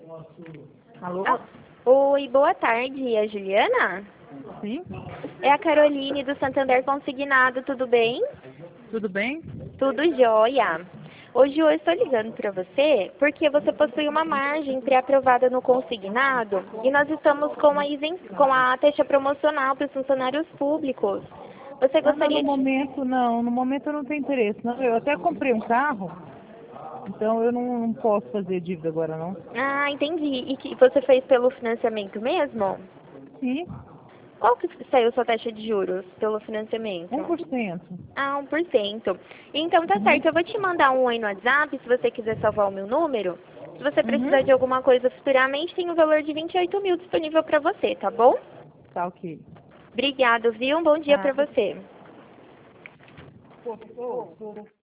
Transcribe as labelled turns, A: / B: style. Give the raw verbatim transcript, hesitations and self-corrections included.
A: Alô?
B: Ah, oi, boa tarde, é a Juliana?
A: Sim?
B: É a Caroline do Santander Consignado, tudo bem?
A: Tudo bem?
B: Tudo jóia. Hoje eu estou ligando para você porque você possui uma margem pré-aprovada no consignado e nós estamos com a, isen... com a taxa promocional para os funcionários públicos. Você
A: Ah, não, no
B: gostaria de...
A: momento não. No momento eu não tenho interesse. Não, eu até comprei um carro, então eu não, não posso fazer dívida agora não.
B: Ah, entendi. E que você fez pelo financiamento mesmo?
A: Sim,
B: Qual que saiu sua taxa de juros pelo financiamento?
A: um por cento.
B: Ah, um por cento. Então tá certo, eu vou te mandar um oi no WhatsApp, se você quiser salvar o meu número. Se você precisar de
A: Uhum.
B: alguma coisa futuramente, tem o valor de vinte e oito mil disponível para você, tá bom?
A: Tá ok.
B: Obrigado, viu? Um bom dia
A: Tá.
B: para você.
A: Pô, pô, pô.